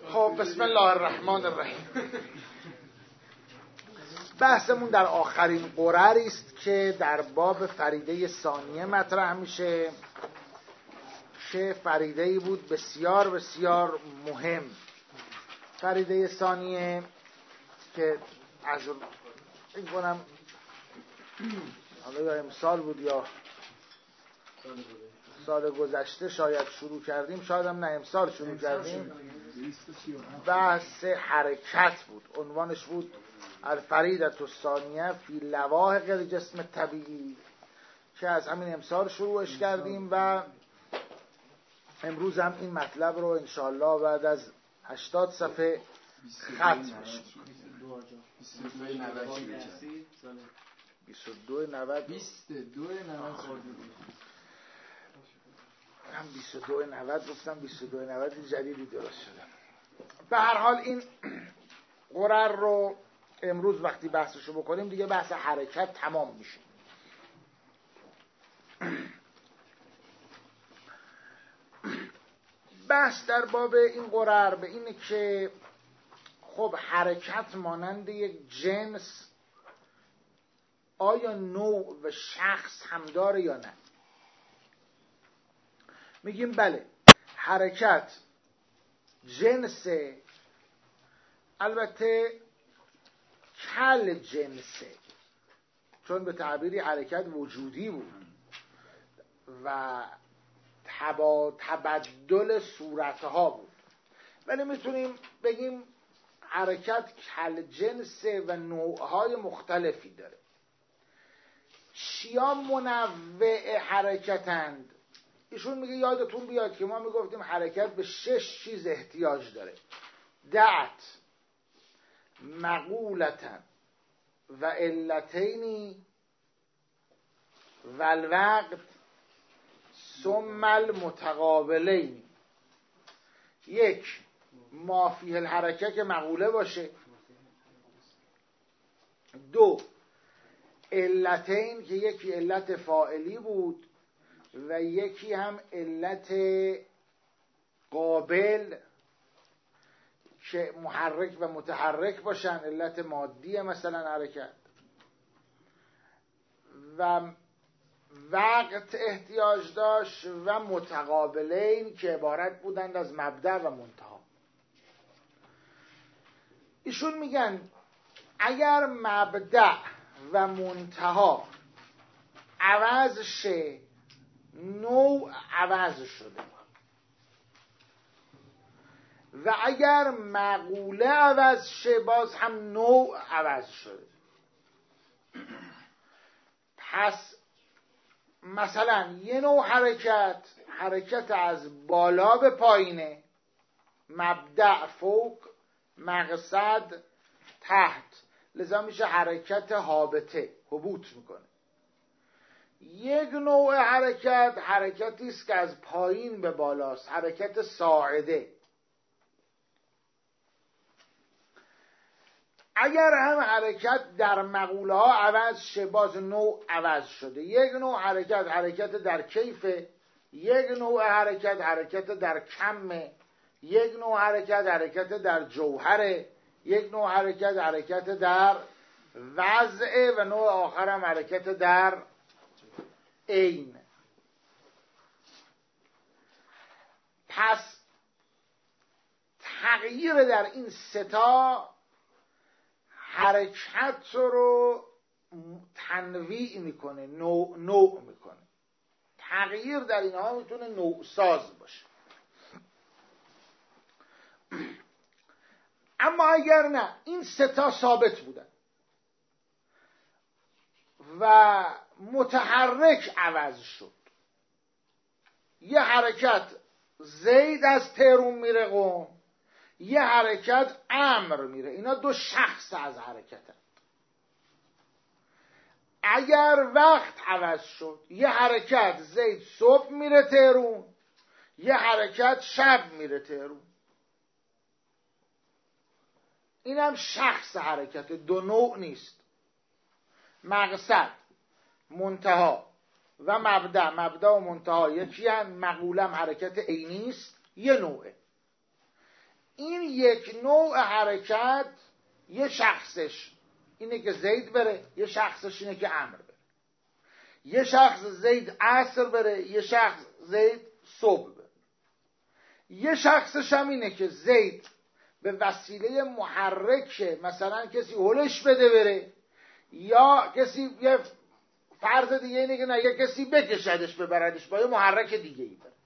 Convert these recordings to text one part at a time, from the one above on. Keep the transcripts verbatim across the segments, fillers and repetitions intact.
خب بسم الله الرحمن الرحیم. بحثمون در آخرین قرری است که در باب فریده ثانیه مطرح میشه که فریده‌ای بود بسیار بسیار مهم. فریده ثانیه که از این کنم حالا یا امسال بود یا سال گذشته شاید شروع کردیم، شاید هم نه امسال شروع کردیم. بحث حرکت بود، عنوانش بود الفریدة الثانیه فی لواحق الجسم طبیعی که از همین امسال شروعش کردیم و امروز هم این مطلب رو انشاءالله بعد از هشتاد صفحه ختمش بیست و دو نود بیست و دو نود هم بیست و دو نود گفتم بیست و دو نود جدیدی درست شده. به هر حال این قرر رو امروز وقتی بحثشو بکنیم دیگه بحث حرکت تمام میشه. بحث در باب این قرر به اینه که خب حرکت مانند یک جنس آیا نوع و شخص هم داره یا نه؟ میگیم بله، حرکت جنسه، البته کل جنسه، چون به تعبیری حرکت وجودی بود و تبا تبدل صورتها بود، ولی میتونیم بگیم حرکت کل جنسه و نوعهای مختلفی داره. چیا منوع حرکتند؟ ایشون میگه یادتون بیاد که ما میگفتیم حرکت به شش چیز احتیاج داره: دعت، مقولتن و علتینی و الوقت ثم المتقابلین. یک، ما فیه الحرکه که مقوله باشه. دو، علتین که یکی علت فاعلی بود و یکی هم علت قابل که محرک و متحرک باشن، علت مادی مثلا حرکت. و وقت احتیاج داشت و متقابلین که عبارت بودند از مبدأ و منتها. ایشون میگن اگر مبدأ و منتها عوض شه، نوع عوض شده، و اگر مقوله عوض شه باز هم نوع عوض شده. پس مثلا یه نوع حرکت حرکت از بالا به پایینه، مبدأ فوق، مقصد تحت، لذا میشه حرکت هابطه، هبوط میکنه. یک نوع حرکت حرکتی است که از پایین به بالاست، حرکت صاعده. اگر هم حرکت در مقوله ها عوض شه باز نوع عوض شده. یک نوع حرکت حرکت در کیفه، یک نوع حرکت حرکت در کمه، یک نوع حرکت حرکت در جوهره، یک نوع حرکت حرکت در وضعه و نوع آخر هم حرکت در عین. پس تغییر در این ستا حرکت رو تنویع میکنه، نوع نوع میکنه. تغییر در اینها میتونه نوع ساز باشه. اما اگر نه، این ستا ثابت بودن و متحرک عوض شد، یه حرکت زید از تهرون میره قم، یه حرکت امر میره، اینا دو شخص از حرکتن. اگر وقت عوض شد، یه حرکت زید صبح میره تهرون، یه حرکت شب میره تهرون، اینم شخص حرکت، دو نوع نیست. مقصد، منتها و مبدأ، مبدأ و منتها یکی هم، مقولم حرکت عینی است، یه نوعه. این یک نوع حرکت یه شخصش اینه که زید بره، یه شخصش اینه که عمرو بره. یه شخص زید عصر بره، یه شخص زید صبح بره. یه شخصش هم اینه که زید به وسیله محرک مثلا کسی هلش بده بره، یا کسی یه فرض دیگه اینه که نه، یه کسی بکشدش ببردش با یه محرک دیگه ای بره.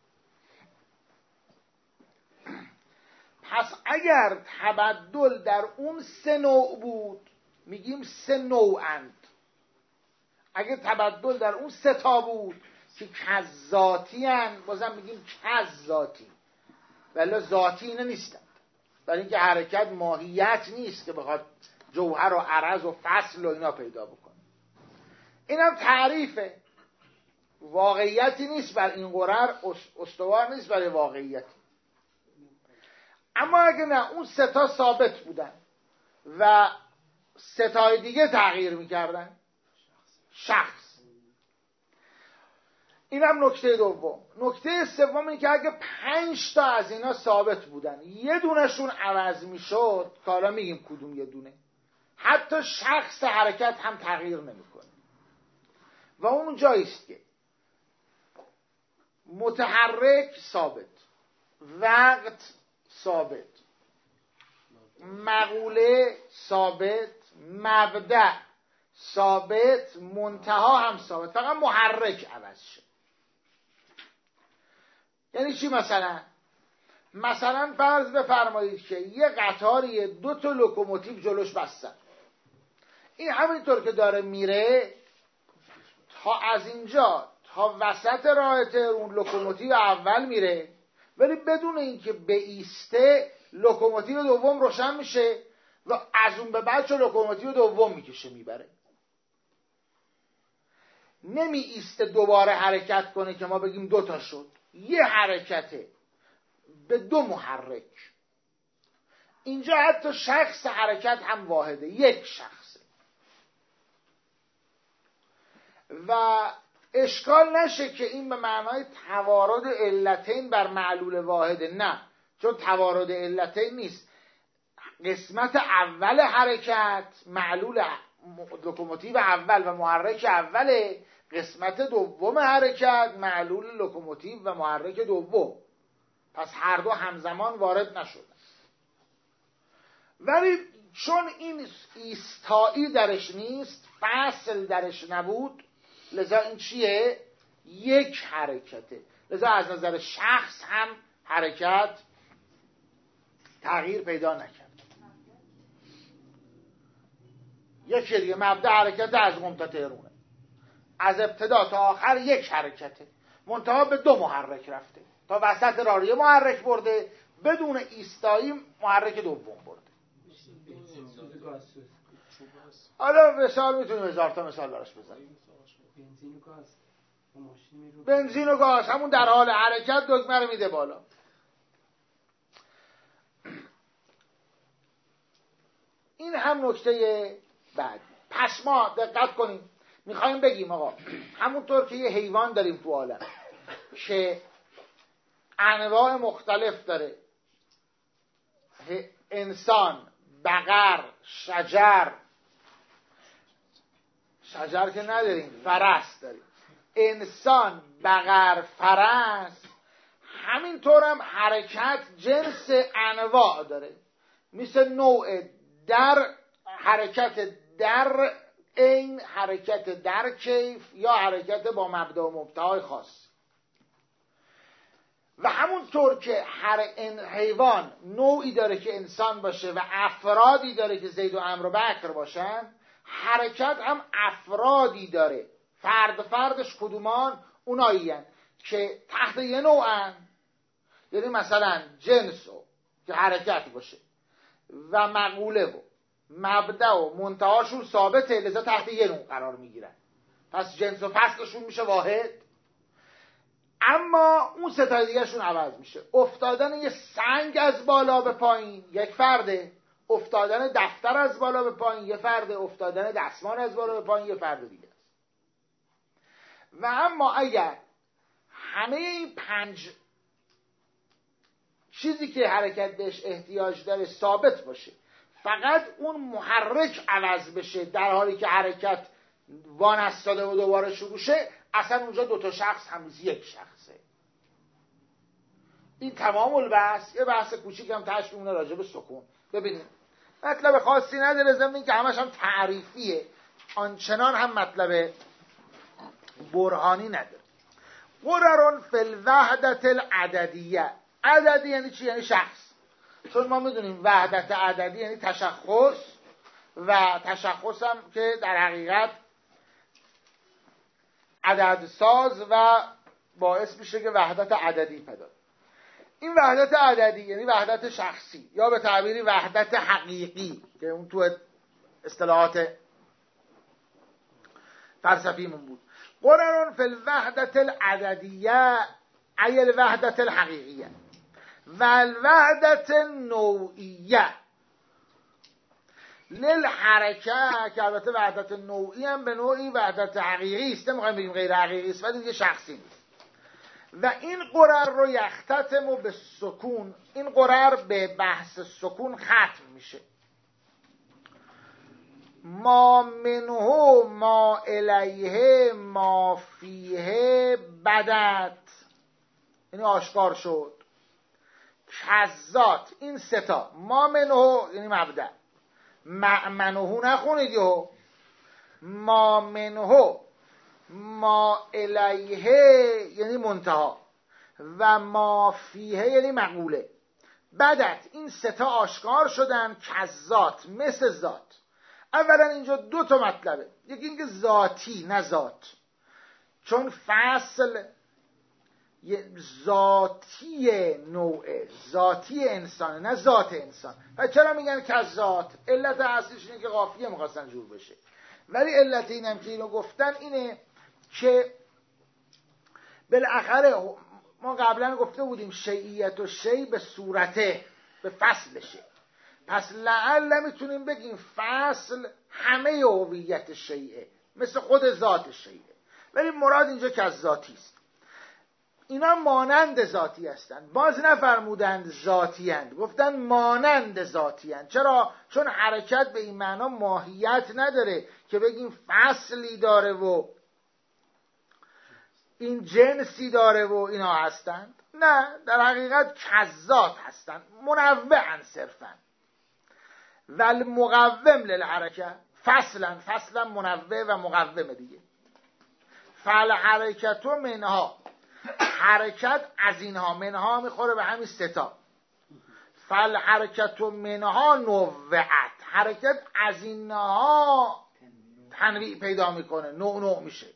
پس اگر تبدل در اون سه نوع بود میگیم سه نوعند. اگر تبدل در اون سه تا بود که کذاتی هن، بازم میگیم کذاتی، ولی ذاتی اینه نیستند، برای اینکه حرکت ماهیت نیست که بخواد جوهر و عرض و فصل و اینا پیدا بکنه. اینم تعریفه، واقعیتی نیست بر این قرار، استوار نیست برای واقعیتی. اما اگه نه اون سه تا ثابت بودن و سه تای دیگه تغییر میکردن، شخص. اینم نکته دوم. نکته سوم اینه که اگه پنج تا از اینا ثابت بودن، یه دونشون عوض میشد، که حالا میگیم کدوم یه دونه، حتی شخص حرکت هم تغییر نمیکنه. و اون جاییست که متحرک ثابت، وقت ثابت، مقوله ثابت، مبدأ ثابت، منتها هم ثابت، فقط محرک عوض شد. یعنی چی؟ مثلا مثلا فرض بفرمایید که یه قطاری دو تا لوکوموتیو جلوش بستن، این همینطور که داره میره تا از اینجا تا وسط راه تهرون لوکوموتیو اول میره، ولی بدون اینکه بایسته لوکوموتیو دوم روشن میشه و از اون به بعد چه لوکوموتیو دوم میکشه میبره. نمی ایسته دوباره حرکت کنه که ما بگیم دو تا شد، یه حرکته به دو محرک. اینجا حتی شخص حرکت هم واحده، یک شخصه و اشکال نشه که این به معنای توارد علتین بر معلول واحده، نه، چون توارد علتین نیست. قسمت اول حرکت معلول لوکوموتیو اول و محرک اوله، قسمت دوم حرکت معلول لوکوموتیو و محرک دوم، پس هر دو همزمان وارد نشد. ولی چون این ایستایی درش نیست، فصل درش نبود، لذا این چیه؟ یک حرکته. لذا از نظر شخص هم حرکت تغییر پیدا نکرد. یکی دیگه مبدأ حرکت از قم تا تهرونه، از ابتدا تا آخر یک حرکته، منتها به دو محرک رفته، تا وسط راریه محرک برده، بدون ایستایی محرک دوم برده. حالا مثال میتونیم هزار تا مثال براش بزنیم. بنزین و گاز همون در حال حرکت دکمه رو میده بالا. این هم نکته بعد. پس ما دقت کنیم، میخوایم بگیم آقا همونطور که یه حیوان داریم تو عالم که انواع مختلف داره، انسان، بقر، شجر شجر که نداریم، فرس داریم، انسان، بقر، فرس، همینطور هم حرکت جنس انواع داره، مثل نوع در حرکت در این، حرکت در کیف، یا حرکت با مبدا و مبتای خاص. و همونطور که هر حیوان نوعی داره که انسان باشه و افرادی داره که زید و عمرو و بکر باشن، حرکت هم افرادی داره، فرد فردش کدومان؟ اونایی هن که تحت یه نوعن، یعنی مثلا جنس و که حرکت باشه و مقوله و مبدأ و منتهاشون ثابته، لذا تحت یه نوع قرار میگیرن، پس جنس و فصلشون میشه واحد. اما اون ستای دیگه شون عوض میشه. افتادن یه سنگ از بالا به پایین یک فرده، افتادن دفتر از بالا به پایین یه فرده، افتادن دستمال از بالا به پایین یه فرد دیگه است. و اما اگر همه این پنج چیزی که حرکت بهش احتیاج داره ثابت باشه، فقط اون محرک عوض بشه در حالی که حرکت وانستاده و دوباره شروع شه، اصلا اونجا دوتا شخص هنوز یک شخصه. این تمام البحث. یه بحث کوچیک هم تاش میمونه راجع به سکون. ببینید مطلب خاصی نداره، ضمن این که همش هم تعریفیه، آنچنان هم مطلب برهانی نداره. قررون فی الوحدت العددیه. عددی یعنی چی؟ یعنی شخص. چون ما میدونیم وحدت عددی یعنی تشخص، و تشخص هم که در حقیقت عدد ساز و باعث میشه که وحدت عددی پیدا. این وحدت عددی یعنی وحدت شخصی، یا به تعبیری وحدت حقیقی که اون تو اصطلاحات فلسفیمون بود. قررون فی الوحدت العددیه ای الوحدت الحقیقیه و الوحدت نوعیه للحرکه، که البته وحدت نوعی هم به نوعی وحدت حقیقی است، نمیخوایم بگیم غیر حقیقی است ولی دیگه شخصی نیست. و این قرر رو یختتم به سکون، این قرر به بحث سکون ختم میشه. ما منه ما الیه ما فیه بدت، یعنی آشکار شد. کذات، این ستا، ما منه یعنی مبدأ، منه نخونید یهو، ما منه ما الیه یعنی منتها، و ما فیه یعنی مقوله. بدت، این ستا آشکار شدن. کذات، مثل ذات. اولا اینجا دو تا مطلبه، یکی اینکه ذاتی نه ذات، چون فصل ذاتی نوعه، ذاتی انسانه نه ذات انسان. و چرا میگن کذات؟ علت اصلیش اینه که قافیه میخواستن جور بشه، ولی علت اینم که اینو گفتن اینه که بالاخره ما قبلا گفته بودیم شیعیت و شیع به صورته، به فصلشه. پس لعل میتونیم بگیم فصل همه هویت شیعه، مثل خود ذات شیعه، ولی مراد اینجا که از ذاتی است. اینا مانند ذاتی هستند، باز نفرمودند ذاتی هستند، گفتن مانند ذاتی هستند. چرا؟ چون حرکت به این معنا ماهیت نداره که بگیم فصلی داره و این جنسی داره و اینا هستند. نه، در حقیقت کذات هستند، منوعن صرفا. ول مقوم للحرکت، فصلا فصلا منوع و مقوم دیگه. فل حرکت و منها، حرکت از اینها، منها میخوره به همین ستا. فل حرکت و منها نوعت، حرکت از اینها تنویع پیدا میکنه، نوع نوع میشه.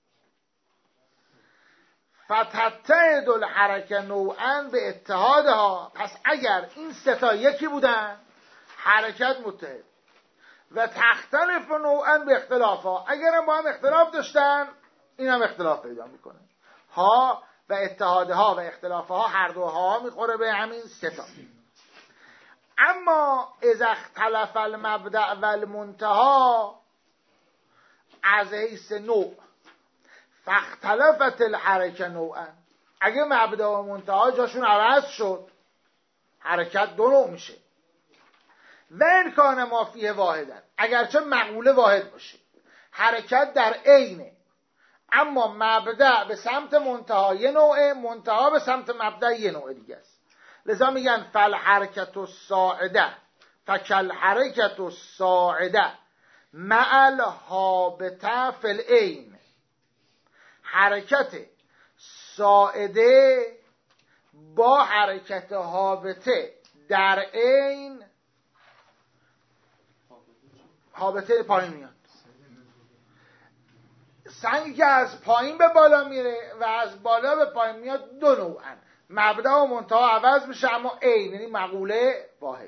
فتتعد الحرکه نوعا به اتحادها، پس اگر این ستا یکی بودن حرکت متحد، و تختلف نوعا به اختلافها، اگر هم با هم اختلاف داشتن این هم اختلاف پیدا میکنه. ها و اتحادها و اختلافها، هر دو ها میخوره به همین ستا. اما اذا اختلف المبدأ و المنتها از حیث نوع فاختلفت الحرکه نوعا، اگه مبدأ و منتها جاشون عوض شد حرکت دو نوع میشه. و این کان ما فیه واحدن، اگرچه مقوله واحد باشه، حرکت در عینه، اما مبدأ به سمت منتها یه نوعه، منتها به سمت مبدأ یه نوع دیگه است. لذا میگن فل حرکت الصاعده فکل حرکت الصاعده مع الهابطه فی العین، حرکت صاعده با حرکت هابطه در عین، هابطه پایین میاد، سنگی که از پایین به بالا میره و از بالا به پایین میاد دو نوعن، مبدأ و منتها عوض میشه اما عین یعنی مقوله واحد.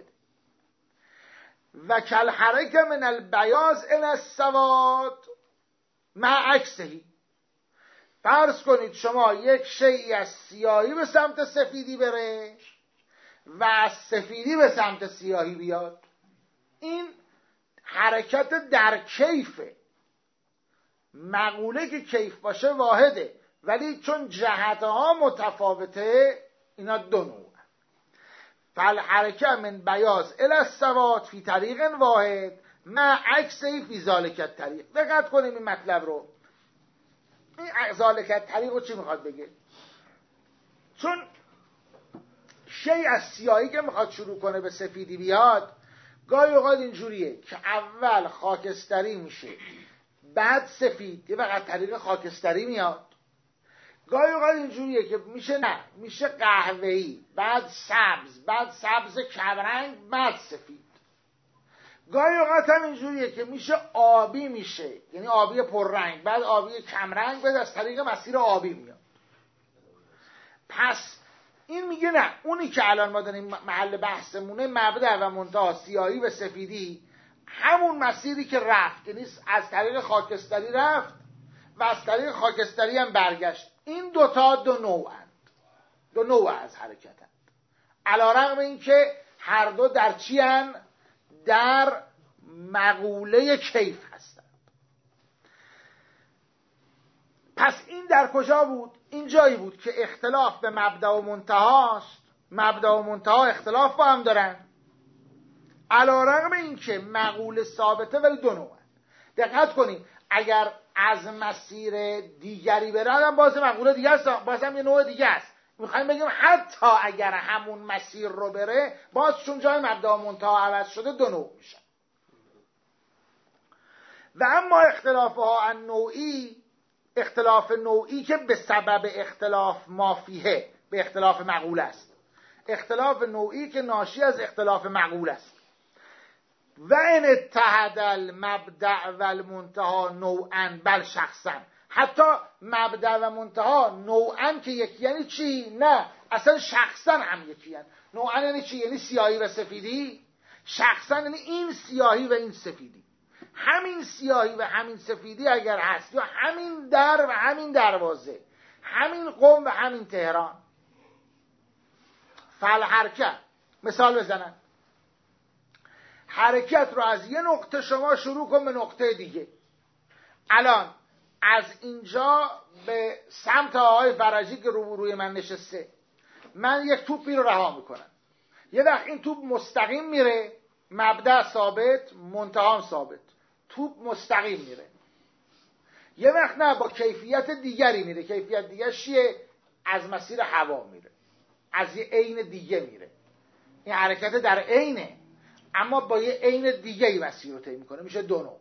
و کل حرکه من البیاض الی السواد مع عکسهی، فرض کنید شما یک شیئی از سیاهی به سمت سفیدی بره و از سفیدی به سمت سیاهی بیاد، این حرکت در کیفه. مقوله که کیف باشه واحده، ولی چون جهتها متفاوته اینا دو نوع. فالحرکه من بیاض الی السواد فی طریق واحد مع عکسی فی ذالک الطریق. دقت کنیم این مطلب رو. این ذالک الطریق رو چی میخواد بگه؟ چون شی از سیاهی که میخواد شروع کنه به سفیدی بیاد، گاهی اوقات اینجوریه که اول خاکستری میشه بعد سفید، یه وقت طریق خاکستری میاد. گاهی اوقات اینجوریه که میشه نه میشه قهوه‌ای بعد سبز بعد سبز کمرنگ بعد سفید. گاهی اوقات هم اینجوریه که میشه آبی میشه، یعنی آبی پررنگ بعد آبی کمرنگ بعد از طریق مسیر آبی میاد. پس این میگه نه، اونی که الان ما داریم محل بحثمونه مبدأ و منتها سیاهی و سفیدی، همون مسیری که رفت، یعنی از طریق خاکستری رفت و از طریق خاکستری هم برگشت. این دوتا دو نوعند، دو نوع از حرکتند، علی‌رغم این که هر دو در چی هستند؟ در مقوله کیف هستند. پس این در کجا بود؟ این جایی بود که اختلاف به مبدأ و منتهاست. مبدأ و منتها اختلاف با هم دارن، علی‌رغم این که مقوله ثابته ولی دو نوعن. دقت کنید، اگر از مسیر دیگری برن باز مقوله دیگه است، باز هم یه نوع دیگه است. میخوایم بگیم حتی اگر همون مسیر رو بره باز چون جای مبدأ و منتها عوض شده دو نوع میشن. و اما اختلاف ها ان نوعی، اختلاف نوعی که به سبب اختلاف مافیه به اختلاف مقوله است، اختلاف نوعی که ناشی از اختلاف مقوله است. و ان اتحد المبدأ و المنتها نوعا بل شخصا، حتی مبدأ و منتها نوعا که یکی یعنی چی؟ نه، اصلا شخصا هم یکی یعنی. نوعا یعنی چی؟ یعنی سیاهی و سفیدی. شخصا یعنی این سیاهی و این سفیدی. همین سیاهی و همین سفیدی اگر هست، یا همین در و همین دروازه، همین قم و همین تهران، فالحرکت، مثال بزنن، حرکت رو از یه نقطه شما شروع کن به نقطه دیگه. الان از اینجا به سمت آقای فرجی که روبروی من نشسته، من یک توپی رو رها میکنم. یه وقت این توپ مستقیم میره، مبدأ ثابت، منتها ثابت، توپ مستقیم میره. یه وقت نه، با کیفیت دیگری میره. کیفیت دیگر چیه؟ از مسیر هوا میره، از یه عین دیگه میره. این حرکت در عینه، اما با یه عین دیگه ای مسیر رو طی میکنه، میشه دو نوع.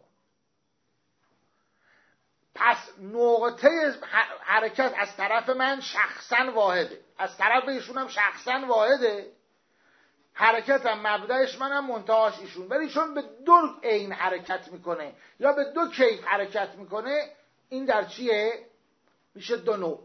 پس نقطه حرکت از طرف من شخصا واحده، از طرف ایشون هم شخصا واحده. حرکت هم مبدأش منم منتهاش ایشون، ولی چون به دو عین حرکت میکنه یا به دو کیف حرکت میکنه، این در چیه؟ میشه دو نوع.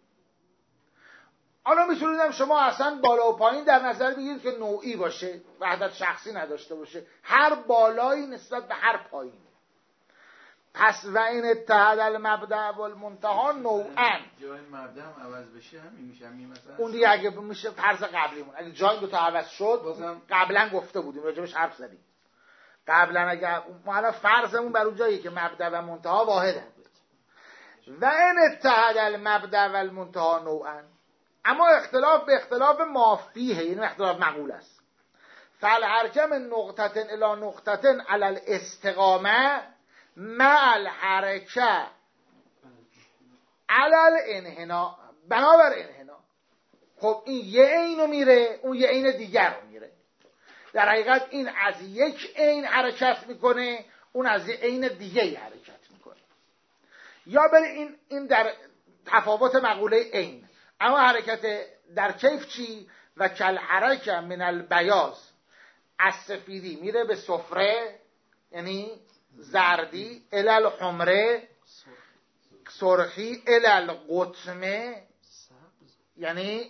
حالا میتونید هم شما اصلا بالا و پایین در نظر بگیرید که نوعی باشه، وحدت شخصی نداشته باشه، هر بالایی نسبت به هر پایین. پس و این اتحاد المبدأ و المنتها نوعا. جای مبدأ هم عوض بشه همین میشه، همین مثلا اون دیگه اگه میشه فرض قبلیمون، اگه جای دو تا عوض شد بازم قبلا گفته بودیم راجبش حرف زدیم قبلا. اگه ما الان فرضمون بر اون جایی که مبدأ و منتها واحده. و این اتحاد المبدأ و المنتها نوعا، اما اختلاف به اختلاف مافیه، یعنی اختلاف مقول است. فالحرکه من نقطه الی نقطه علی الاستقامه مع الحرکه علی الانحناء، بنابر انحناء. خب این یه عینو میره، اون یه عین دیگر رو میره. در حقیقت این از یک عین حرکت میکنه، اون از یه عین دیگه حرکت میکنه. یا بله این این در تفاوت مقوله عین. اما حرکت در کیف چی؟ و کل حرکه من البیاض، از سفیدی میره به صفره یعنی زردی، الی الحمره سرخی، الی القطمه یعنی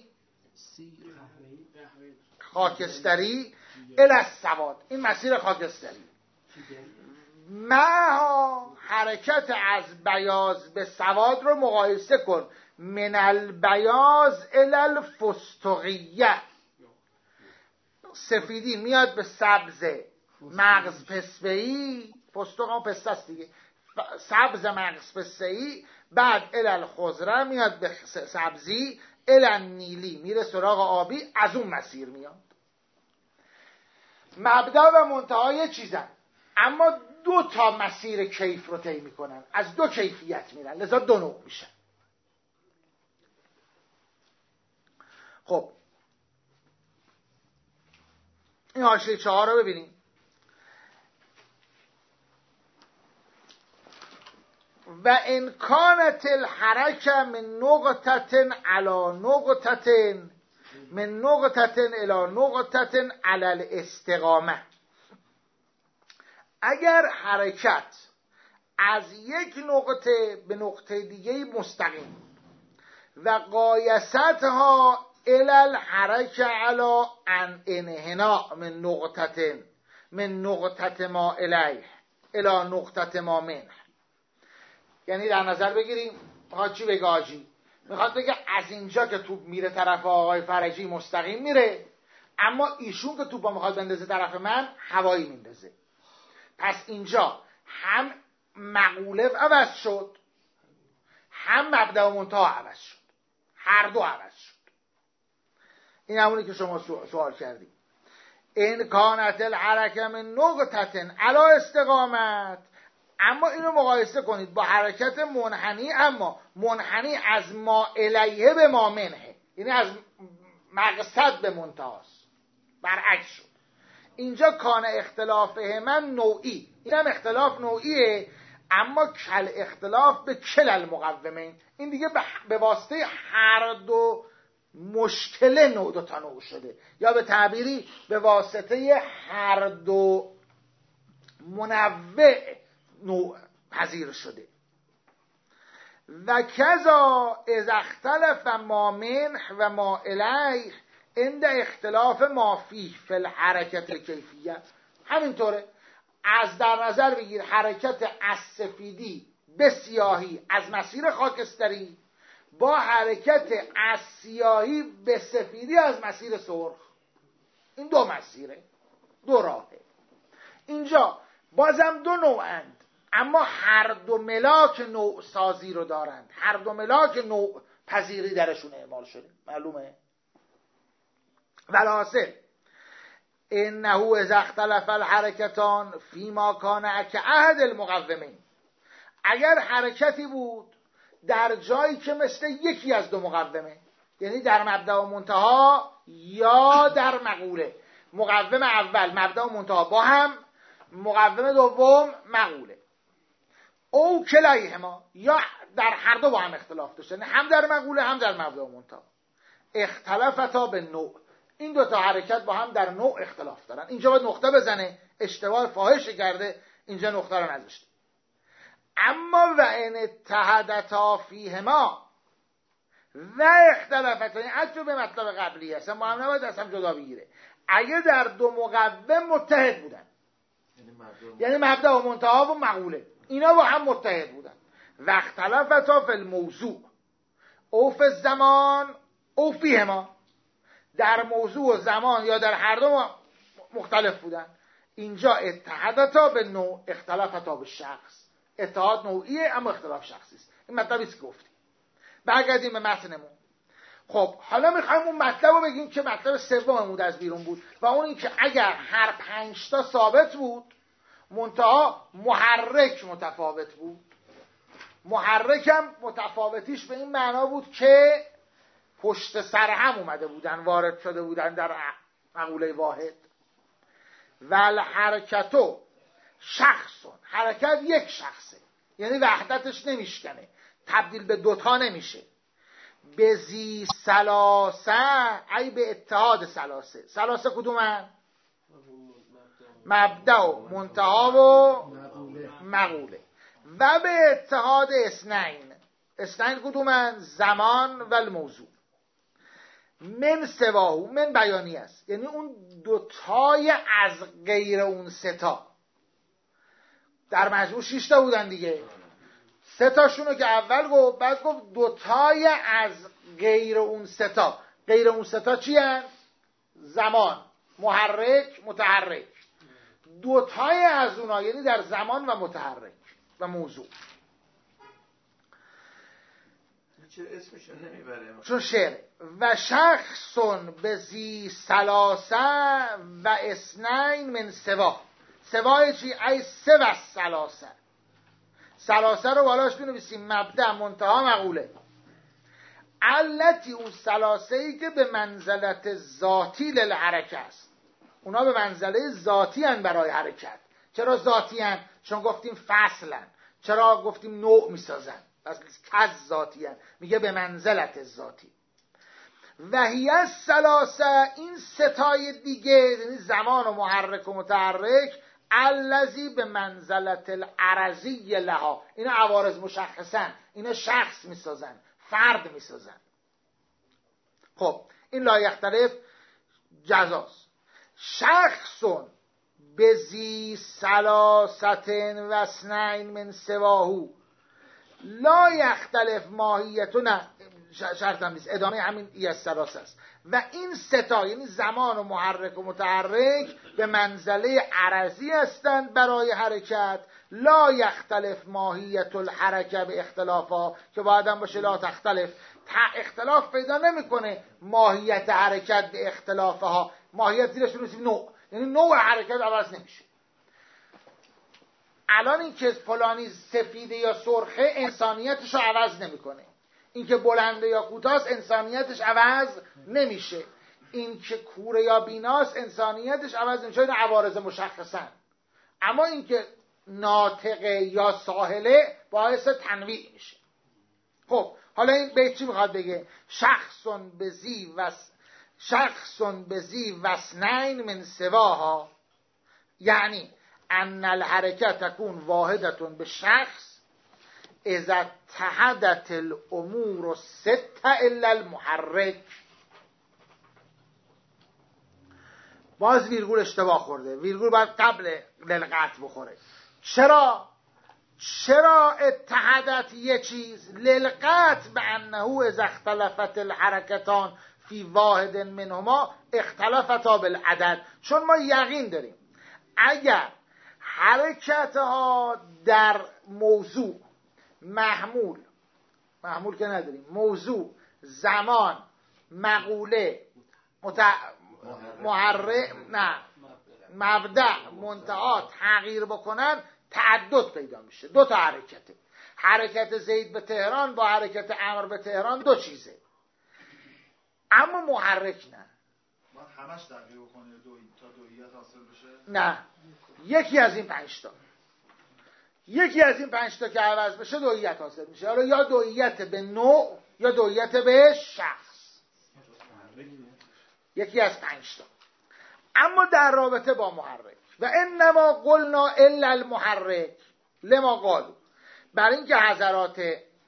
خاکستری، الی السواد، این مسیر خاکستری. ما حرکت از بیاض به سواد رو مقایسه کن، من البیاض الی الفستقیه، سفیدی میاد به سبز مغز پسبه‌ای، فستق هم پسته است دیگه، سبز مغز پسبه‌ای، بعد الی الخضره میاد به سبزی، الی النیلی میره سراغ آبی، از اون مسیر میاد. مبدا و منتهای چیزن، اما دو تا مسیر کیف رو طی میکنن، از دو کیفیت میرن، لذا دو نوع میشن. خب این حاشیه چهار رو ببینیم. و امکانت الحرکه من نقطه علی نقطه من نقطه الی نقطه علی الاستقامه، اگر حرکت از یک نقطه به نقطه دیگه مستقیم و قایستها الی الحرکه علی ان انحناء من نقطه من نقطه ما الیه الی نقطه ما منه، یعنی در نظر بگیریم میخواد چی بگه حاجی؟ میخواد بگه از اینجا که توپ میره طرف آقای فرجی مستقیم میره، اما ایشون که توپا میخواد بندازه طرف من هوایی میندازه. پس اینجا هم مقوله عوض شد، هم مبدا و منتها عوض شد، هر دو عوض شد. این همونی که شما سوال کردید. این کانت الحرکه من نقطه علی استقامت، اما اینو مقایسه کنید با حرکت منحنی، اما منحنی از ما الیه به ما منه، یعنی از مقصد به منتهاست، برعکس شد. اینجا کان اختلاف من نوعی، این هم اختلاف نوعیه، اما کل اختلاف به کل المقومین، این دیگه به واسطه هر دو مشکل نوع دو تا نوع شده، یا به تعبیری به واسطه هر دو منوع نوع پذیر شده. و کذا اذا اختلف ما منه و ما الیه عند اختلاف ما فیه فی الحرکت کیفیه، همینطوره. از در نظر بگیر حرکت از سفیدی به سیاهی از مسیر خاکستری با حرکت از سیاهی به سفیدی از مسیر سرخ، این دو مسیره، دو راهه. اینجا بازم دو نوعند، اما هر دو ملاک نوع سازی رو دارند، هر دو ملاک نوع پذیری درشون اعمال شده، معلومه؟ والحاصل انه اذا اختلف الحرکتان فیما کان کعهد المقومین، اگر حرکتی بود در جایی که مثل یکی از دو مقومه، یعنی در مبدا و منتها یا در مقوله، مقوم اول مبدا و منتها با هم، مقوم دوم مقوله، او کلایهما، یا در هر دو با هم اختلاف داشته، هم در مقوله هم در مبدا و منتها، اختلافتا به نوع، این دو تا حرکت با هم در نوع اختلاف دارن. اینجا باید نقطه بزنه، اشتباه فاحش کرده، اینجا نقطه رو نذاشته. اما و ان اتحدتا فیهما و اختلافتا، این عطف به مطلب قبلی هست، ما هم نباید از هم جدا بگیره. اگه در دو مقوم متحد بودن، یعنی مبدا و منتها و مقوله، اینا با هم متحد بودن، و اختلافتا فی الموضوع او فی الزمان او فیهما، در موضوع و زمان یا در هر دو مختلف بودن، اینجا اتحادتا به نوع اختلافتا به شخص، اتحاد نوعیه اما اختلاف شخصی است. این مطلبی که گفتیم. برگردیم به متنمون. خب حالا میخوایم اون مطلب رو بگیم که مطلب سوممون از بیرون بود، و اون این که اگر هر پنج تا ثابت بود، منتها محرک متفاوت بود. محرکم متفاوتیش به این معنا بود که پشت سر هم اومده بودن، وارد شده بودن در مقوله واحد. ول حرکتو شخصون، حرکت یک شخصه، یعنی وحدتش نمیشکنه، تبدیل به دوتا نمیشه. بزی سلاسه، ای به اتحاد سلاسه. سلاسه کدومن؟ مبدا و منتها و مقوله. و به اتحاد اسنین، اسنین کدومن؟ زمان و الموضوع. من سواهو، من بیانی است، یعنی اون دوتای از غیر اون ستا. در مجموع شش تا بودن دیگه، سه تاشونو که اول گفت، بعد گفت دوتای از غیر اون ستا. غیر اون ستا چی هست؟ زمان، محرک، متحرک. دوتای از اونا یعنی در زمان و متحرک و موضوع. چرا اسمشو نمیبره؟ چون شعره. و شخصون به زی سلاسه و اسنین من سوا. سوای چی؟ ای سه و سلاسه. سلاسه رو بالاش بنویسیم مبدأ منتها مقوله. علتی اون سلاسه ای که به منزلت ذاتی للحرکه است. اونا به منزله ذاتی هن برای حرکت. چرا ذاتی هن؟ چون گفتیم فصلن. چرا گفتیم نوع میسازن؟ پس کز ذاتی هن. میگه به منزلت ذاتی. وحی الثلاثه، این ستای دیگه، یعنی زمان و محرک و متحرک، الذی به منزلت العرضی لها، اینا عوارض مشخصن، اینا شخص میسازن، فرد میسازن. خب این لا یختلف جزاست. شخصون بزی سلاستن و اسنین من سواهو لا یختلف ماهیتو، نه شرط هم نیست، ادامه همین ای از سلاس است. و این ستا یعنی زمان و محرک و متحرک به منزله عرضی هستند برای حرکت. لا یختلف ماهیت الحرکه به اختلافها، که باید هم باشه لا تختلف، اختلاف پیدا نمیکنه ماهیت حرکت به اختلافها. ماهیت زیرش بنویسیم نوع، یعنی نوع حرکت عوض نمیشه. الان این که فلانی سفیده یا سرخه انسانیتش رو عوض نمیکنه. این که بلنده یا کوتاست انسانیتش عوض نمیشه. این که کوره یا بیناست انسانیتش عوض نمیشه. این عوارض مشخصن. اما این که ناطقه یا ساهله باعث تنویع میشه. خب حالا این بیت چی میخواد بگه؟ شخصون بزی و شخصون بزی وسنین من سواها، یعنی ان الحرکت تکون واحدتون به شخص اذا اتحدت الامور الست الا المحرک. باز ویرگول اشتباه خورده. ویرگول باید قبل للقطع بخوره. چرا؟ چرا اتحدت یه چیز للقطع به انه اذا اختلفت الحرکتان فی واحد منهما اختلفتا بالعدد. چون ما یقین داریم اگر حرکتها در موضوع، محمول محمول که نداریم، موضوع، زمان، مقوله، مت... محرک، نه مبدأ، منتها تغییر بکنن، تعدد پیدا میشه. دو تا حرکته. حرکت زید به تهران با حرکت عمرو به تهران دو چیزه. اما محرک نه. باید همش تغییر بکنه دو تا دوییت حاصل بشه؟ نه، یکی از این پنج تا یکی از این پنج تا که عوض بشه دوییت حاصل میشه. حالا یا دوییت به نوع یا دوییت به شخص، یکی از پنج تا. اما در رابطه با محرک و انما قلنا الا المحرک لما قالو، برای اینکه حضرات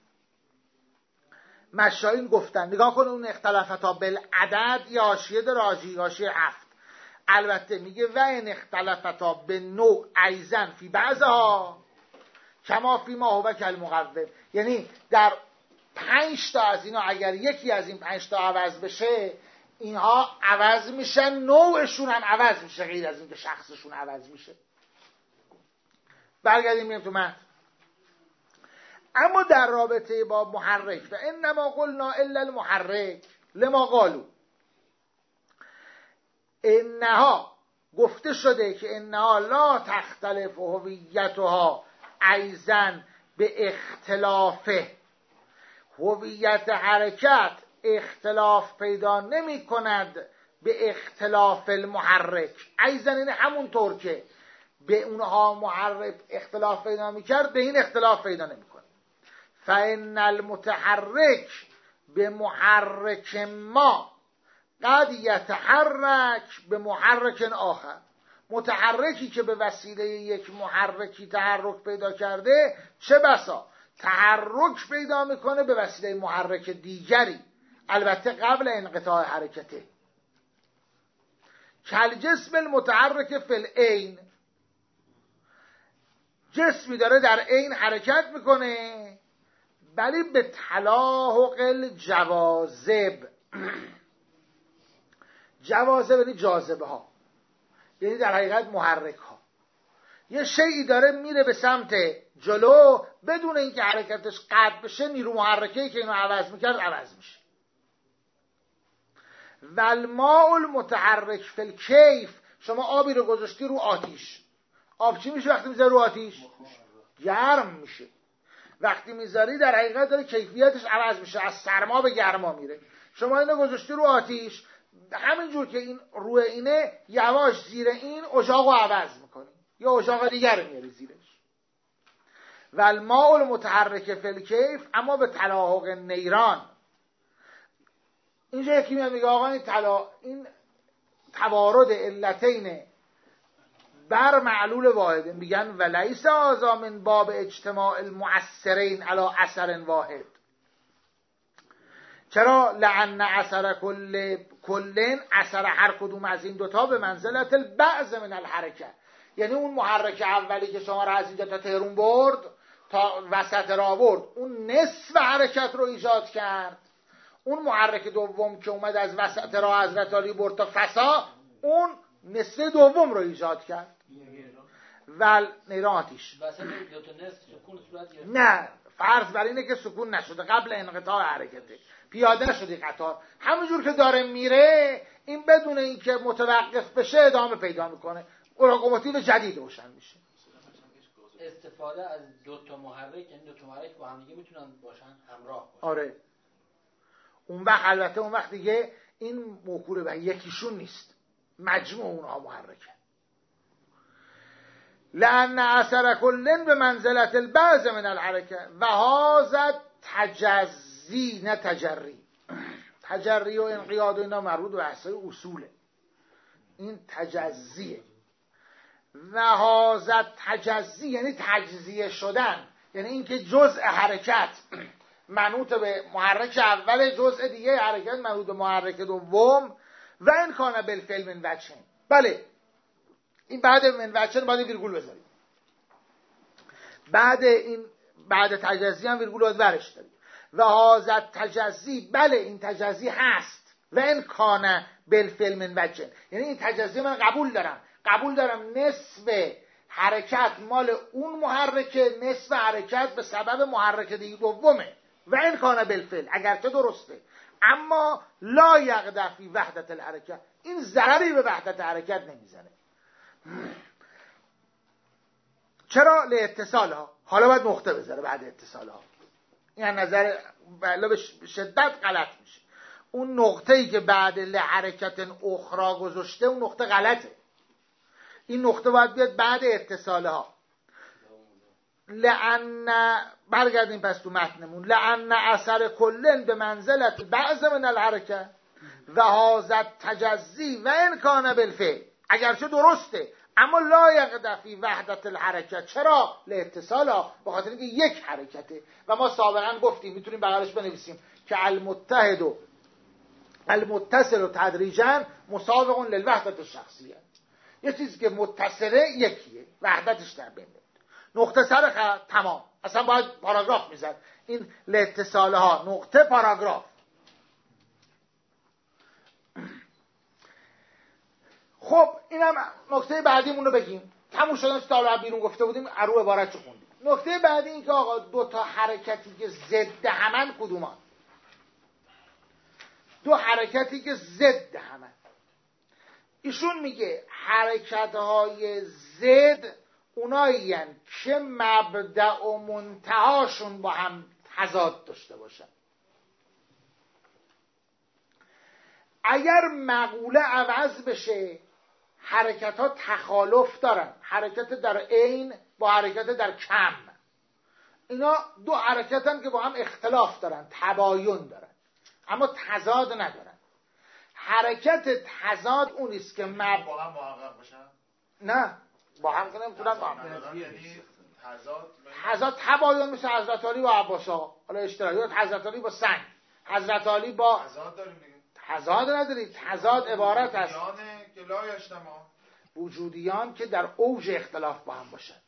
مشایین گفتن، نگاه کن اون اختلافتا بالعدد یا حاشیه راجی، حاشیه هفت، البته میگه و این اختلافتا به نوع ایزن فی بعضها کما فی ما هو کل مقوم، یعنی در پنج تا از اینا اگر یکی از این پنج تا عوض بشه اینها عوض میشن، نوعشون هم عوض میشه، غیر از اینکه شخصشون عوض میشه. برگردیم میریم تو متن. اما در رابطه با محرک و انما قلنا الا المحرک لما قالو، انها گفته شده که انها لا تختلف هویتها ایزن به اختلاف هویت حرکت اختلاف پیدا نمی کند به اختلاف المحرک. ایزن این همونطور که به اونها محرک اختلاف پیدا می کرد به این اختلاف پیدا نمی کنه. فإن المتحرک به محرک ما قد یتحرک به محرک آخر، متحرکی که به وسیله یک محرکی تحرک پیدا کرده چه بسا تحرک پیدا میکنه به وسیله محرک دیگری، البته قبل انقطاع حرکته. کل جسم المتحرک فی العین، جسمی داره در عین حرکت میکنه ولی به تلاحق الجواذب. جواذب یعنی جاذبه ها، یعنی در حقیقت محرک ها. یه شیئی داره میره به سمت جلو بدون اینکه حرکتش قطع بشه، نیرو محرکه‌ای که اینو عوض میکرد عوض میشه. والماء المتحرک فی الکیف، شما آبی رو گذاشتی رو آتیش، آب چی میشه وقتی میذاری رو آتیش؟ گرم میشه. وقتی میذاری در حقیقت داره کیفیتش عوض میشه، از سرما به گرما میره. شما اینو گذاشتی رو آتیش، همینجور که این روی اینه یواش زیر این اجاقو عوض میکنی یا اجاق دیگر میاری زیرش. والماء المتحرک فی الکیف، اما به تلاحق نیران. اینجا یکی میاد میگه آقا این تلا این توارد علتین بر معلول واحد، میگن ولیس هذا من باب اجتماع المؤثرین علی اثر واحد. چرا؟ لأن اثر کل کلن، اثر هر کدوم از این دوتا به منزلت البعض من الحرکه، یعنی اون محرک اولی که شما را از اینجا تا تهرون برد تا وسط را برد، اون نصف حرکت رو ایجاد کرد. اون محرک دوم که اومد از وسط را حضرت علی برد تا فسا، اون نصف دوم رو ایجاد کرد. ول نیران آتیش نه، فرض بر اینه که سکون نشده قبل انقطاع حرکته، پیاده نشده قطار، همونجور که داره میره این بدون اینکه متوقف بشه ادامه پیدا میکنه، لوکوموتیو جدید روشن میشه. استفاده از دو تا محرک، یعنی دو تا محرک با هم دیگه میتونن باشن، همراه باشن. آره. اون وقت البته اون وقت دیگه این موکول به یکیشون نیست، مجموع اونها محرکه. لأن اثر کلن به منزلت البعض من الحرکه و هذا تجزی، نه تجری. تجری و انقیاد و اینا مربوط به بحث‌های اصوله، این تجزیه. و هذا تجزی یعنی تجزیه شدن، یعنی اینکه جزء حرکت منوط به محرک اول، جزء دیگه حرکت منوط به محرک دوم. و این کانه بالفعل من وجهن، بله این بعد من وجهن باید ویرگول بذاریم، بعد این بعد تجزی هم ویرگول باید برش داریم. و هذا تجزی، بله این تجزی هست. و این کانه بالفعل من وجهن، یعنی این تجزی من قبول دارم، قبول دارم نصف حرکت مال اون محرکه، نصف حرکت به سبب محرک دیگه دومه. و این کانه بالفعل، اگرچه درسته، اما لا یقدح فی وحدت الحرکت، این ضرری به وحدت حرکت نمیزنه. چرا؟ لاتصالها. حالا باید نقطه بذاره بعد اتصالها، این نظر بله به شدت غلط میشه. اون نقطه‌ای که بعد لحرکت اخرى گذاشته اون نقطه غلطه، این نقطه باید بیاد بعد اتصالها. لأن برگردیم پس تو متنمون، لأن اثر کلن به منزلت بعض من الحرکه و هذا تجزی و این کان بالفعل، اگرچه درسته اما لا یقدح فی وحدت الحرکت. چرا؟ لاتصالها، به خاطر اینکه یک حرکته. و ما سابقا گفتیم میتونیم بغلش بنویسیم که المتحد و المتصل و تدریجا مسابق للوحدت الشخصیه، یه چیزی که متصله یکیه، وحدتش در بین نقطه سر خط تمام، اصلا باید پاراگراف میزد. این لاتصالها نقطه پاراگراف. خب اینم نکته بعدیمون رو بگیم، تموم شدن تا بیرون گفته بودیم ارو عبارت چه خوندیم. نکته بعدی این که آقا دو تا حرکتی که ضد همن کدومان؟ دو حرکتی که ضد همن. ایشون میگه حرکت‌های ضد اونایی هن که مبدأ و منتهاشون با هم تضاد داشته باشن. اگر مقوله عوض بشه حرکت ها تخالف دارن، حرکت در عین با حرکت در کم، اینا دو حرکت هن که با هم اختلاف دارن، تباین دارن، اما تضاد ندارن. حرکت تضاد اونیست که مب... با هم محقق باشن؟ نه با هم که نمیتونن با هم. یعنی تضاد تضاد تباین مثل حضرت علی با عباس آقا، حالا اشتراکات حضرت علی با سنگ، حضرت علی با تضاد داریم دیگه. تضاد ندارید. تضاد عبارت است وجودیان که لا یجتمع، وجودیان که در اوج اختلاف با هم باشن.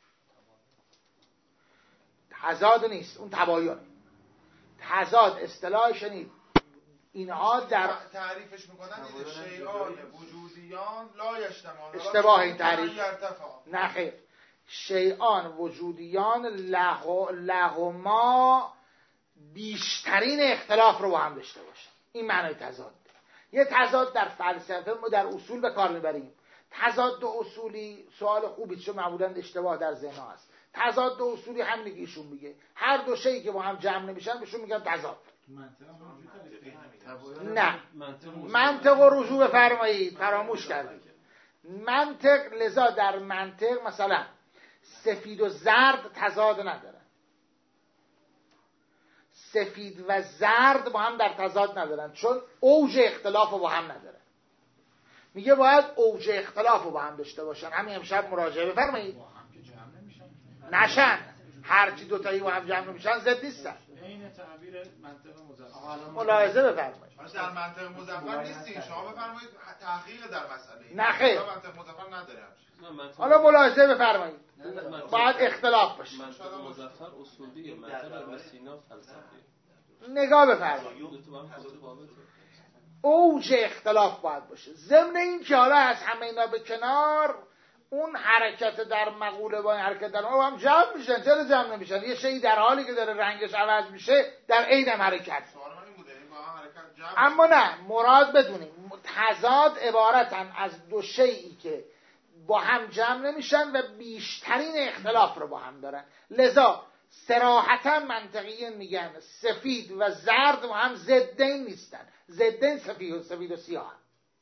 تضاد نیست، اون تباین. تضاد اصطلاح شنید اینها در تعریفش میکنن این شیعان وجودیان لا یجتمع، اشتباه این تعریف. نه خیر، شیعان وجودیان لهما بیشترین اختلاف رو با هم داشته باشن. این معنای تضاد. یه تضاد در فلسفه ما در اصول به کار میبریم. تضاد اصولی سوال خوبی چون معمولا اشتباه در ذهن هست. تضاد اصولی همینه که ایشون میگه، هر دو شیئی که با هم جمع نمیشن بهشون میگن تضاد. نه، منطق و رجوع بفرمایید، فراموش کردید منطق. لذا در منطق مثلا سفید و زرد تضاد ندارن، سفید و زرد با هم در تضاد ندارن چون اوج اختلاف رو با هم ندارن. میگه باید اوج اختلاف رو با هم داشته باشن. همین امشب مراجعه بفرمایید. نشن، هرچی دوتایی با هم جمع نمیشن ضد نیستن. این تعبیر منطق مظفر. ملاحظه بفرمایید. در منطق مظفر نیستین، شما بفرمایید تحقیق در مسئله. نه خیر. منطق مظفر نداره. حالا ملاحظه بفرمایید. باید اختلاف باشه. منطق مظفر اصولی، منطق ابن سینا فلسفی. نگاه بفرمایید. اوج اختلاف باید باشه. ضمن این که حالا از همه اینا به کنار، اون حرکت در مقوله با این حرکت در مقوله هم جمع میشن. چرا جمع نمیشن؟ یه شیئی در حالی که داره رنگش عوض میشه در عین حرکت. اما نه، مراد بدونیم تضاد عبارتن از دو شیئی که با هم جمع نمیشن و بیشترین اختلاف رو با هم دارن. لذا صراحتا منطقیین میگن سفید و زرد با هم ضدین نیستن. ضدین سفید و سفید و سیاه.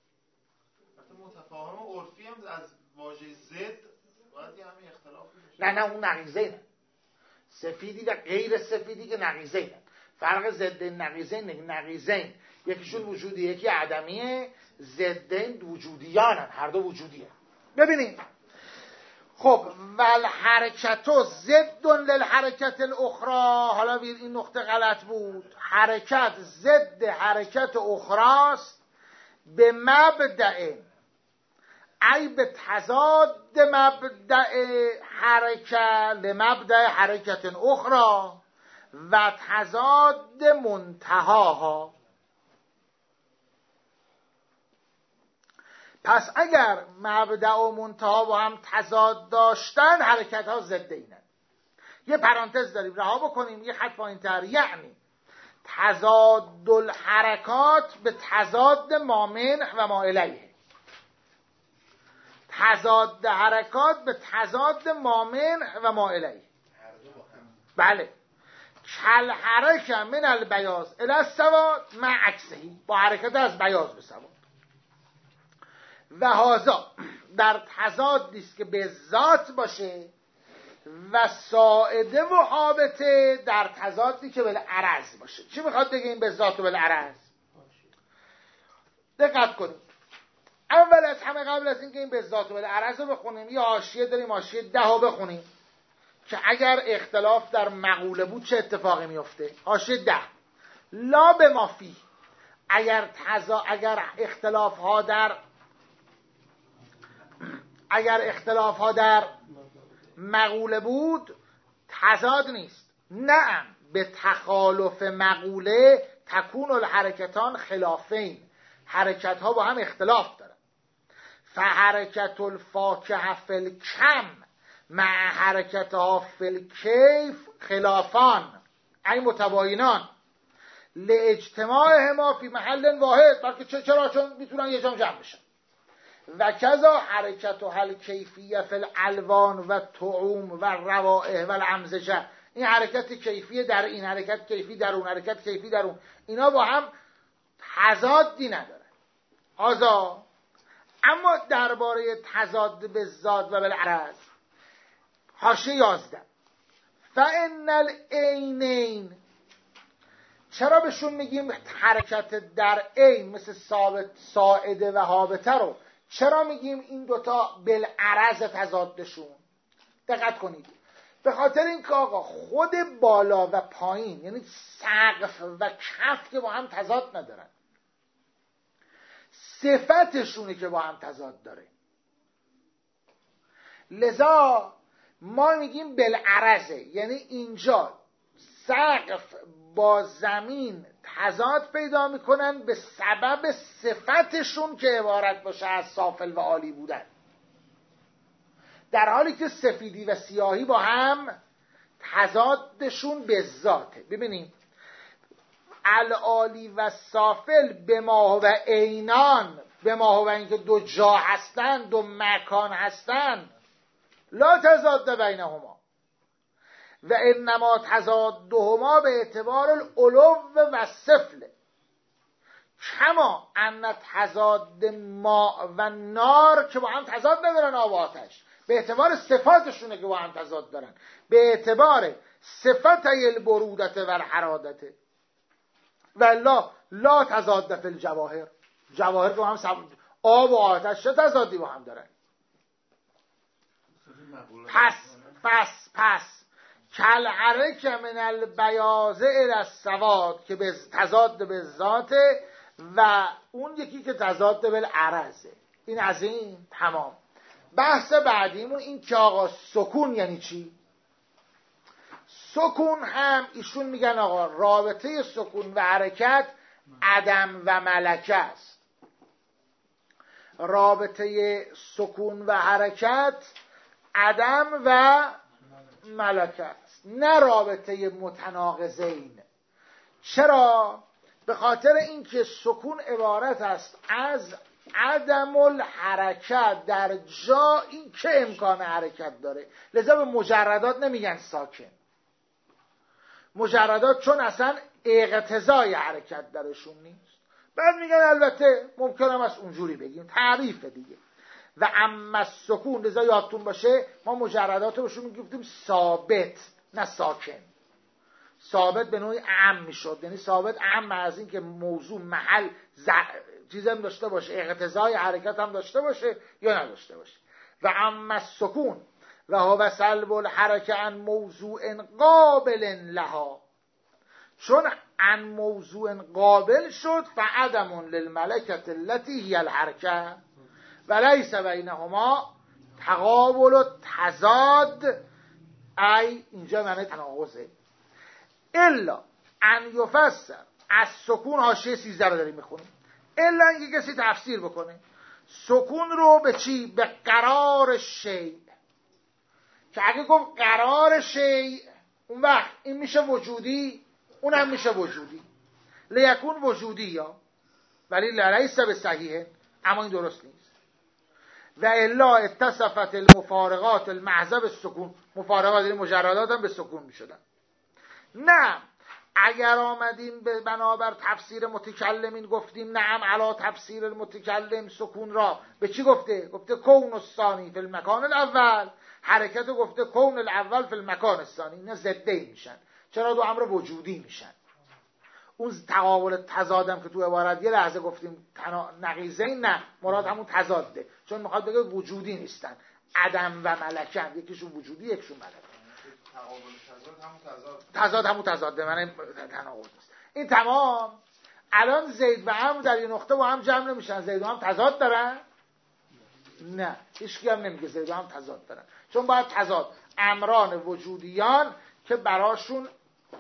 متفاهم و عرفی هم از واژه ضد باید همین اختلاف باشه. نه نه، اون نقیضینه. سفیدی و غیر سفیدی که نقیضینه. فرق ضد نقیضین نقیضین یکیشون وجودی یکی عدمیه، ضدین وجودیانن، هر دو وجودیه. ببینید خب والحرکتو ضد للحرکت الاخرى. حالا بیر این نقطه غلط بود. حرکت ضد حرکت اخراست به مبدأ ای به تضاد مبدأ حرکت لمبدأ حرکت اخرى و تضاد منتهاها. پس اگر مبدأ و منتها با هم تضاد داشتن، حرکت ها ضد اینن. یه پرانتز داریم رها بکنیم، یه خط پایین‌تر، یعنی تضاد الحرکات به تضاد مامن و ما الیه. تضاد حرکات به تضاد مامن و ما الیه. بله. کل حرکت من البیاض الی السواد مع عکسهی، با حرکت از بیاض به سواد. و هازا در تضادی است که به ذات باشه و ساعده و حابطه در تضادی که بالعرض باشه. چی میخواد بگه این به ذات و بالعرض؟ دقت کنید. اول از همه قبل از اینکه این به ذات و بالعرض رو بخونیم، یه حاشیه داریم، حاشیه ده رو بخونیم که اگر اختلاف در مقوله بود چه اتفاقی میفته. حاشیه ده: لا به مافی، اگر تضا اگر اختلاف ها در اگر اختلاف ها در مقوله بود تضاد نیست. نعم به تخالف مقوله تکون الحرکتان خلافین، حرکت ها با هم اختلاف دارن. فحرکت الفاکهه فی الکم مع حرکت ها فی الکیف خلافان ای متباینان لاجتماعهما فی محل واحد. بلکه چرا؟ چون میتونن یه جا جمع بشن. و کذا حرکت و حل کیفیه فی الالوان و طعوم و روائح و الامزجه. این حرکت کیفی در این، حرکت کیفی در اون، حرکت کیفی در اون، اینا با هم تضادی ندارن. آزا اما درباره تضاد به ذات و بالعرض، حاشیه یازده: فان العینین، چرا بهشون میگیم حرکت در عین مثل ثابت ساعده و حابطه رو چرا میگیم این دوتا بالعرض تضادشون؟ دقت کنید. به خاطر اینکه آقا خود بالا و پایین، یعنی سقف و کف که با هم تضاد ندارن، صفتشونه که با هم تضاد داره. لذا ما میگیم بالعرضه، یعنی اینجا سقف با زمین تضاد پیدا میکنن به سبب صفتشون که عبارت باشه از سافل و عالی بودن. در حالی که سفیدی و سیاهی با هم تضادشون به ذاته. ببینیم العالی و سافل به ما و عینان، به ما و اینکه دو جا هستند، دو مکان هستند، لا تضاد بینهما و انما تضادهما به اعتبار العلو و سفل، کما ان تضاد ما و نار که با هم تضاد ندارن، آب و آتش به اعتبار صفاتشونه که با هم تضاد دارن، به اعتبار صفتای البرودت و الحرادت، و لا لا تضاد فی الجواهر، جواهر که با هم سب... آب و آتش چه تضادی با هم دارن؟ پس پس پس کالحرک من البیاض الی السواد که به تضاد به ذاته، و اون یکی که تضاد به العرضه. این از این تمام. بحث بعدیمون این که آقا سکون یعنی چی؟ سکون هم ایشون میگن آقا رابطه سکون و حرکت عدم و ملکه است. رابطه سکون و حرکت عدم و ملکه است، نه رابطه متناقضین. چرا؟ به خاطر اینکه سکون عبارت است از عدم الحرکت در جایی که امکان حرکت داره، لذا به مجردات نمیگن ساکن. مجردات چون اصلا اقتضای حرکت درشون نیست، بعد میگن البته ممکنم از اونجوری بگیم، تعریف دیگه. و اما سکون، لذا یادتون باشه ما مجردات رو بهشون میگفتیم ثابت نه ساکن. ثابت به نوعی عام میشد، یعنی ثابت عام از این که موضوع محل ز... چیز هم داشته باشه، اقتضای حرکت هم داشته باشه یا نداشته باشه. و اما سکون و هو سلب الحرکه عن موضوع قابل لها، چون عن موضوع قابل شد فعدم للملکه التي هي الحرکه و لیس بینهما تقابل و تضاد، ای اینجا معنی تناقضه. الا ان یفسر از سکون، حاشیه سیزده رو داریم میخونیم، الا اینکه کسی تفسیر بکنه سکون رو به چی؟ به قرار شیء، که اگه گفت قرار شیء اون وقت این میشه وجودی، اون هم میشه وجودی، لیکون وجودی یا ولی لیس به صحیحه، اما این درست نیست. و الا اتصفت المفارقات المحض به سکون، مفارقات این مجردات هم به سکون میشدن. نه اگر آمدیم به بنابر تفسیر متکلمین گفتیم نعم علا تفسیر المتکلم سکون را به چی گفته؟ گفته کون الثانی فی المکان الاول، حرکت گفته کون الاول فی المکان الثانی. اینا ضده میشن. چرا؟ دو امر وجودی میشن. اون تقابل تضادم که تو عبارت یه لحظه گفتیم تنا... نقیضه، نه مراد همون تضاده، چون میخواد بگه وجودی نیستن، عدم و ملکن، یکیشون وجودی یکیشون ملکن. تقابل تضاد همون تضاد تضاد همون تضاده، من تناقض نیست. این تمام. الان زید و عمرو در این نقطه با هم جمع نمیشن. زید و عمرو تضاد دارن؟ نه، هیچکی هم نمیگه زید و عمرو تضاد دارن، چون باید تضاد امران وجودیان که براشون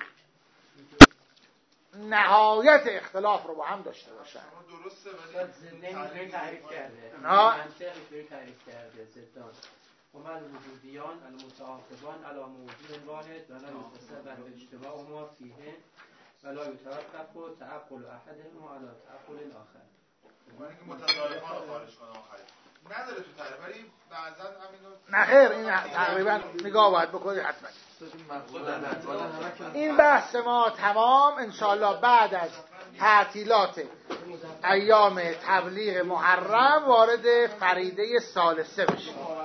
نهایت اختلاف رو با هم داشته باشن. درسته ولی نمیتونی تعریف کرده، نه منطقی تعریف کرده زدان و من وجودیان المتعاقبان علی موضوع واحد و لا یتصور باجتماع ما فیه و لا یتوقف تعقل احدهما علی تعقل الاخر. من که متضارفان رو خارج کنم آخری نداره تو تعریف، ولی بعضا همینو نه خیر، این تقریبا نگاه باید بکنید حتما. این بحث ما تمام. انشاءالله بعد از تعطیلات ایام تبلیغ محرم وارد فریده ثالثه بشیم.